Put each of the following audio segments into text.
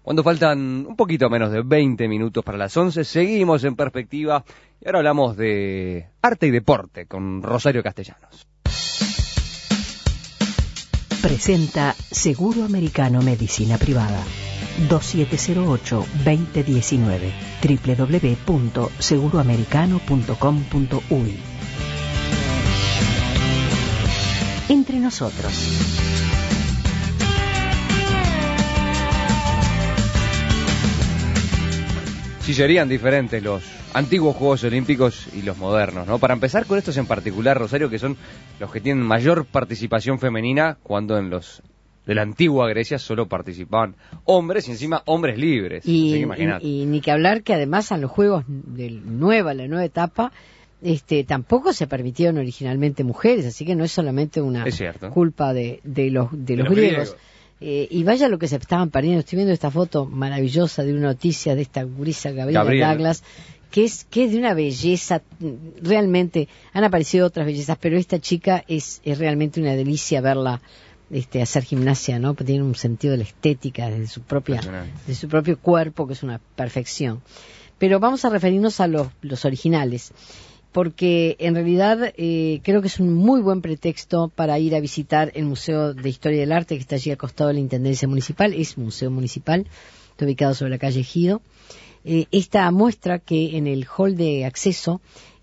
Cuando faltan un poquito menos de 20 minutos para las 11, seguimos en Perspectiva y ahora hablamos de arte y deporte con Rosario Castellanos. Presenta Seguro Americano Medicina Privada. 2708-2019 www.seguroamericano.com.uy. Entre nosotros. Sí, serían diferentes los antiguos Juegos Olímpicos y los modernos, ¿no? Para empezar con estos en particular, Rosario, que son los que tienen mayor participación femenina, cuando en los de la antigua Grecia solo participaban hombres y encima hombres libres. Y ni que hablar que además en los Juegos de la nueva etapa, tampoco se permitieron originalmente mujeres, así que no es solamente una culpa de los griegos. Y vaya lo que se estaban perdiendo. Estoy viendo esta foto maravillosa de una noticia de esta gurisa Gabriela Douglas, que es de una belleza. Realmente han aparecido otras bellezas, pero esta chica es realmente una delicia verla hacer gimnasia, ¿no? Tiene un sentido de la estética de su propio cuerpo, que es una perfección. Pero vamos a referirnos a los originales, porque en realidad creo que es un muy buen pretexto para ir a visitar el Museo de Historia del Arte, que está allí al costado de la Intendencia Municipal. Es museo municipal, está ubicado sobre la calle Ejido. Esta muestra, que en el hall de acceso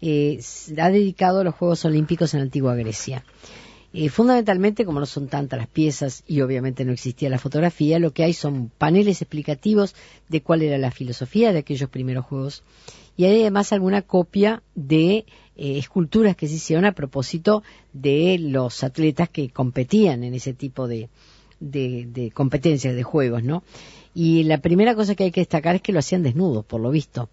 ha dedicado a los Juegos Olímpicos en la antigua Grecia. Fundamentalmente, como no son tantas las piezas y obviamente no existía la fotografía, lo que hay son paneles explicativos de cuál era la filosofía de aquellos primeros juegos, y hay además alguna copia de esculturas que se hicieron a propósito de los atletas que competían en ese tipo de competencias, de juegos, ¿no? Y la primera cosa que hay que destacar es que lo hacían desnudos, por lo visto.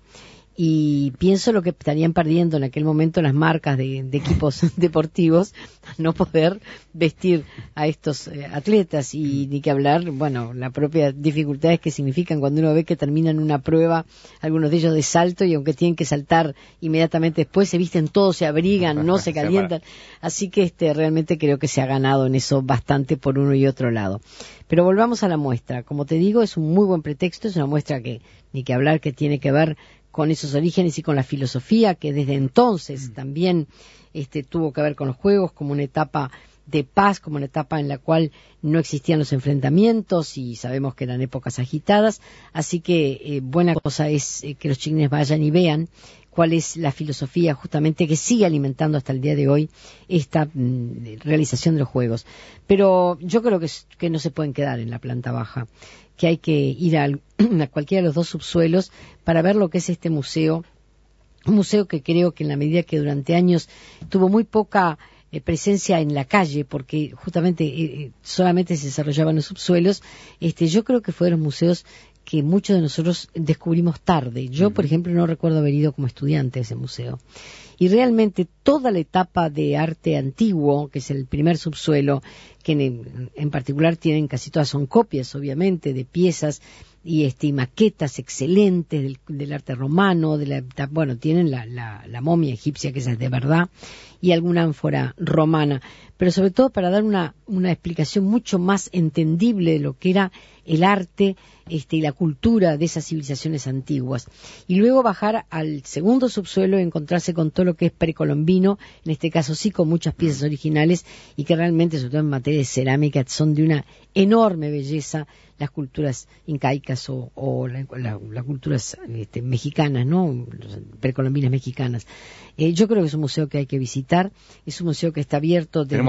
Y pienso lo que estarían perdiendo en aquel momento las marcas de equipos deportivos, no poder vestir a estos atletas, y ni que hablar, bueno, la propia dificultades que significan cuando uno ve que terminan una prueba, algunos de ellos de salto, y aunque tienen que saltar inmediatamente después, se visten todos, se abrigan, no se calientan. Así que realmente creo que se ha ganado en eso bastante por uno y otro lado. Pero volvamos a la muestra. Como te digo, es un muy buen pretexto, es una muestra que, ni que hablar, que tiene que ver con esos orígenes y con la filosofía, que desde entonces también tuvo que ver con los juegos, como una etapa de paz, como una etapa en la cual no existían los enfrentamientos, y sabemos que eran épocas agitadas. Así que buena cosa es que los chiquines vayan y vean cuál es la filosofía justamente que sigue alimentando hasta el día de hoy esta realización de los juegos. Pero yo creo que no se pueden quedar en la planta baja, que hay que ir a cualquiera de los dos subsuelos para ver lo que es este museo. Un museo que creo que en la medida que durante años tuvo muy poca presencia en la calle, porque justamente solamente se desarrollaban en los subsuelos, yo creo que fue de los museos que muchos de nosotros descubrimos tarde. Yo, por ejemplo, no recuerdo haber ido como estudiante a ese museo. Y realmente toda la etapa de arte antiguo, que es el primer subsuelo, que en particular casi todas son copias, obviamente, de piezas y maquetas excelentes del arte romano, tienen la momia egipcia, que esa es de verdad, y alguna ánfora romana, pero sobre todo para dar una explicación mucho más entendible de lo que era el arte y la cultura de esas civilizaciones antiguas. Y luego bajar al segundo subsuelo y encontrarse con todo lo que es precolombino, en este caso sí con muchas piezas originales, y que realmente, sobre todo en materia de cerámica, son de una enorme belleza, las culturas incaicas o las culturas mexicanas, ¿no? Precolombinas mexicanas. Yo creo que es un museo que hay que visitar. Es un museo que está abierto desde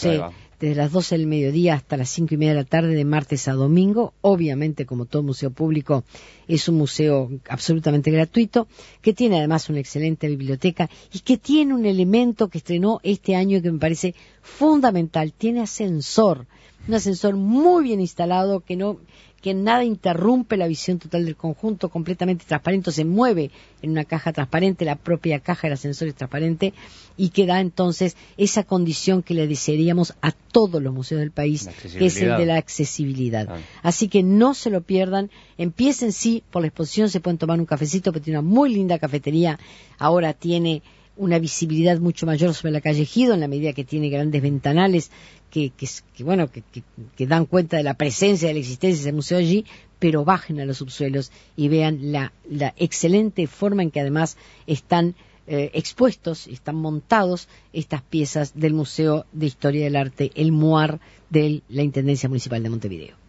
las 12 del mediodía hasta las 5:30 de la tarde, de martes a domingo. Obviamente, como todo museo público, es un museo absolutamente gratuito, que tiene además una excelente biblioteca y que tiene un elemento que estrenó este año y que me parece fundamental. Tiene ascensor, un ascensor muy bien instalado, que nada interrumpe la visión total del conjunto, completamente transparente, se mueve en una caja transparente, la propia caja del ascensor es transparente, y que da entonces esa condición que le desearíamos a todos los museos del país, que es el de la accesibilidad. Así que no se lo pierdan, empiecen por la exposición, se pueden tomar un cafecito, porque tiene una muy linda cafetería, ahora tiene una visibilidad mucho mayor sobre la calle Ejido, en la medida que tiene grandes ventanales que dan cuenta de la presencia, de la existencia de ese museo allí, pero bajen a los subsuelos y vean la excelente forma en que además están expuestos, están montados estas piezas del Museo de Historia del Arte, el MUAR de la Intendencia Municipal de Montevideo.